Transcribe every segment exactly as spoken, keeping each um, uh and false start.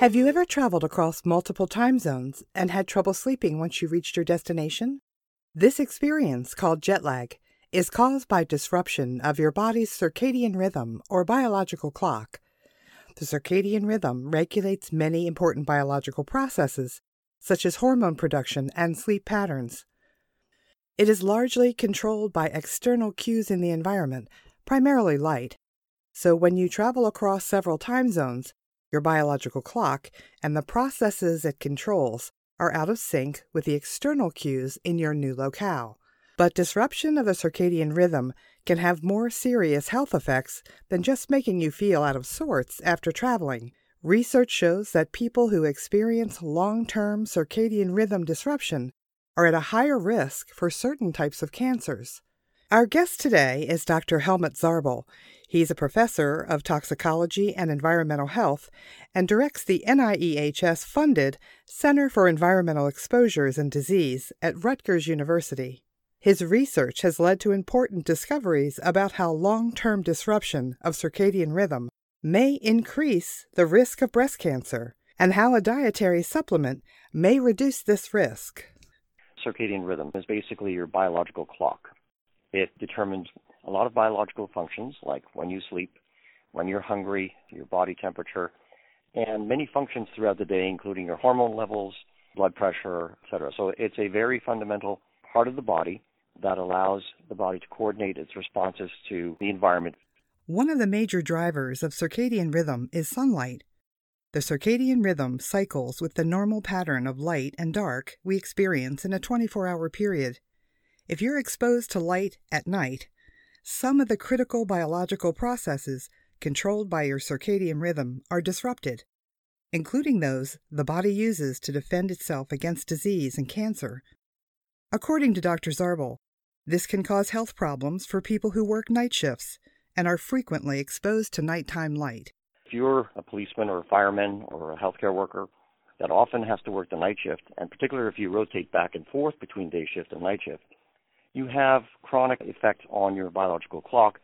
Have you ever traveled across multiple time zones and had trouble sleeping once you reached your destination? This experience, called jet lag, is caused by disruption of your body's circadian rhythm or biological clock. The circadian rhythm regulates many important biological processes, such as hormone production and sleep patterns. It is largely controlled by external cues in the environment, primarily light. So when you travel across several time zones, your biological clock and the processes it controls are out of sync with the external cues in your new locale. But disruption of the circadian rhythm can have more serious health effects than just making you feel out of sorts after traveling. Research shows that people who experience long-term circadian rhythm disruption are at a higher risk for certain types of cancers. Our guest today is Doctor Helmut Zarbel. He's a professor of toxicology and environmental health and directs the N I E H S-funded Center for Environmental Exposures and Disease at Rutgers University. His research has led to important discoveries about how long-term disruption of circadian rhythm may increase the risk of breast cancer and how a dietary supplement may reduce this risk. Circadian rhythm is basically your biological clock. It determines a lot of biological functions, like when you sleep, when you're hungry, your body temperature, and many functions throughout the day, including your hormone levels, blood pressure, et cetera. So it's a very fundamental part of the body that allows the body to coordinate its responses to the environment. One of the major drivers of circadian rhythm is sunlight. The circadian rhythm cycles with the normal pattern of light and dark we experience in a twenty-four hour period. If you're exposed to light at night, some of the critical biological processes controlled by your circadian rhythm are disrupted, including those the body uses to defend itself against disease and cancer. According to Doctor Zarbel, this can cause health problems for people who work night shifts and are frequently exposed to nighttime light. If you're a policeman or a fireman or a healthcare worker that often has to work the night shift, and particularly if you rotate back and forth between day shift and night shift, you have chronic effect on your biological clock.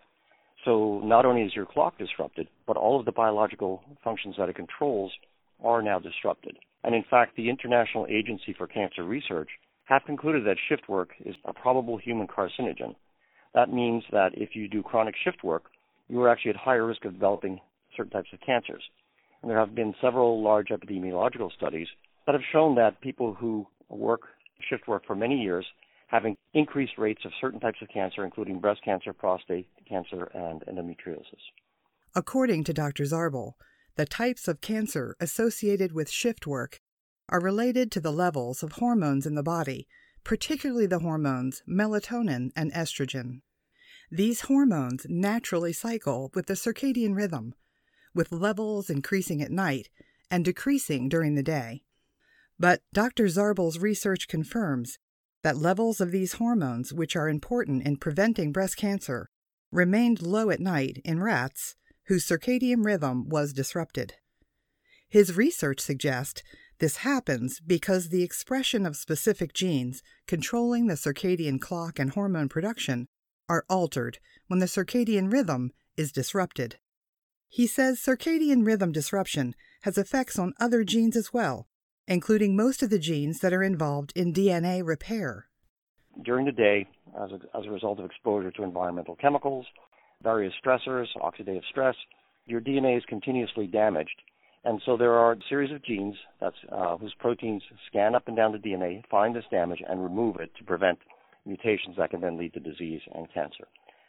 So not only is your clock disrupted, but all of the biological functions that it controls are now disrupted. And in fact, the International Agency for Cancer Research have concluded that shift work is a probable human carcinogen. That means that if you do chronic shift work, you are actually at higher risk of developing certain types of cancers. And there have been several large epidemiological studies that have shown that people who work shift work for many years having increased rates of certain types of cancer, including breast cancer, prostate cancer, and endometriosis. According to Doctor Zarbel, the types of cancer associated with shift work are related to the levels of hormones in the body, particularly the hormones melatonin and estrogen. These hormones naturally cycle with the circadian rhythm, with levels increasing at night and decreasing during the day. But Doctor Zarbel's research confirms that levels of these hormones, which are important in preventing breast cancer, remained low at night in rats whose circadian rhythm was disrupted. His research suggests this happens because the expression of specific genes controlling the circadian clock and hormone production are altered when the circadian rhythm is disrupted. He says circadian rhythm disruption has effects on other genes as well, including most of the genes that are involved in D N A repair. During the day, as a, as a result of exposure to environmental chemicals, various stressors, oxidative stress, your D N A is continuously damaged. And so there are a series of genes that's, uh, whose proteins scan up and down the D N A, find this damage, and remove it to prevent mutations that can then lead to disease and cancer.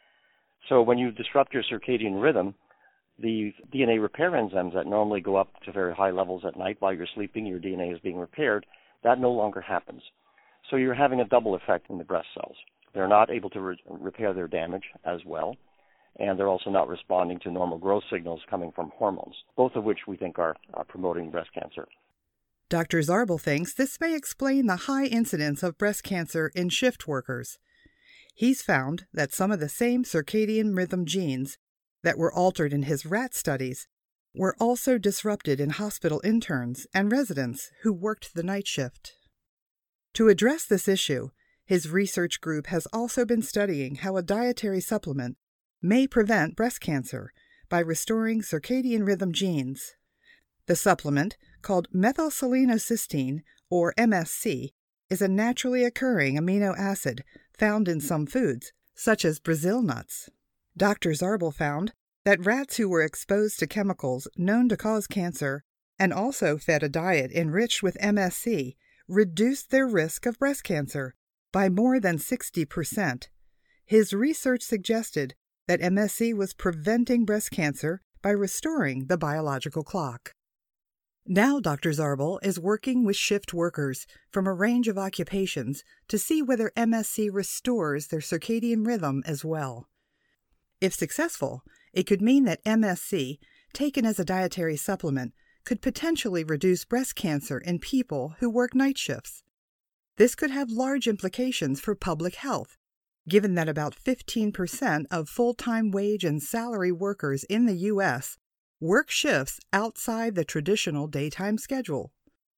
So when you disrupt your circadian rhythm, the D N A repair enzymes that normally go up to very high levels at night while you're sleeping, your D N A is being repaired, that no longer happens. So you're having a double effect in the breast cells. They're not able to re- repair their damage as well, and they're also not responding to normal growth signals coming from hormones, both of which we think are, are promoting breast cancer. Doctor Zarbel thinks this may explain the high incidence of breast cancer in shift workers. He's found that some of the same circadian rhythm genes that were altered in his rat studies were also disrupted in hospital interns and residents who worked the night shift. To address this issue, his research group has also been studying how a dietary supplement may prevent breast cancer by restoring circadian rhythm genes. The supplement, called methylselenocysteine, or M S C, is a naturally occurring amino acid found in some foods, such as Brazil nuts. Doctor Zarbel found that rats who were exposed to chemicals known to cause cancer and also fed a diet enriched with M S C reduced their risk of breast cancer by more than sixty percent. His research suggested that M S C was preventing breast cancer by restoring the biological clock. Now Doctor Zarbel is working with shift workers from a range of occupations to see whether M S C restores their circadian rhythm as well. If successful, it could mean that M S C, taken as a dietary supplement, could potentially reduce breast cancer in people who work night shifts. This could have large implications for public health, given that about fifteen percent of full-time wage and salary workers in the U S work shifts outside the traditional daytime schedule.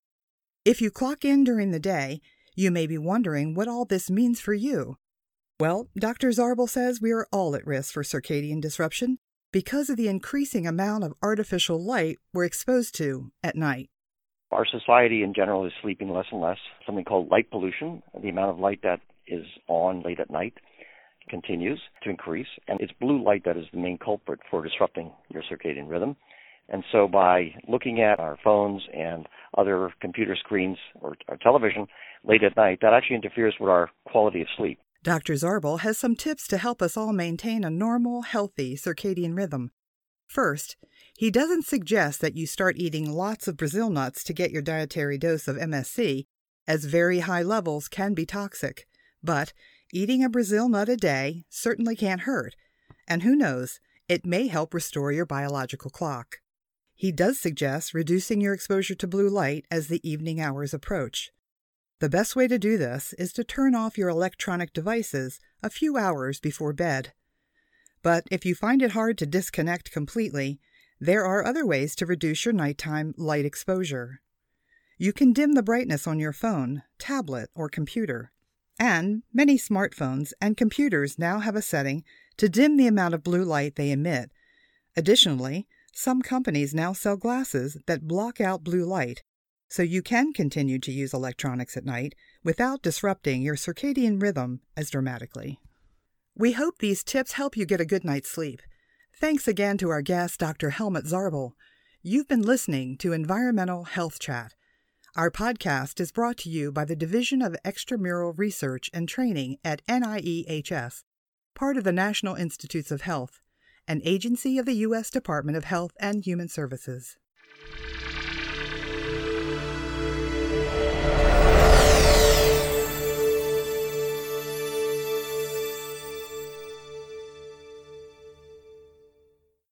If you clock in during the day, you may be wondering what all this means for you. Well, Doctor Zarbel says we are all at risk for circadian disruption because of the increasing amount of artificial light we're exposed to at night. Our society in general is sleeping less and less. Something called light pollution, the amount of light that is on late at night, continues to increase, and it's blue light that is the main culprit for disrupting your circadian rhythm. And so by looking at our phones and other computer screens or, or television late at night, that actually interferes with our quality of sleep. Doctor Zarbel has some tips to help us all maintain a normal, healthy circadian rhythm. First, he doesn't suggest that you start eating lots of Brazil nuts to get your dietary dose of M S C, as very high levels can be toxic. But eating a Brazil nut a day certainly can't hurt, and who knows, it may help restore your biological clock. He does suggest reducing your exposure to blue light as the evening hours approach. The best way to do this is to turn off your electronic devices a few hours before bed. But if you find it hard to disconnect completely, there are other ways to reduce your nighttime light exposure. You can dim the brightness on your phone, tablet, or computer. And many smartphones and computers now have a setting to dim the amount of blue light they emit. Additionally, some companies now sell glasses that block out blue light, so you can continue to use electronics at night without disrupting your circadian rhythm as dramatically. We hope these tips help you get a good night's sleep. Thanks again to our guest, Doctor Helmut Zarbel. You've been listening to Environmental Health Chat. Our podcast is brought to you by the Division of Extramural Research and Training at N I E H S, part of the National Institutes of Health, an agency of the U S Department of Health and Human Services.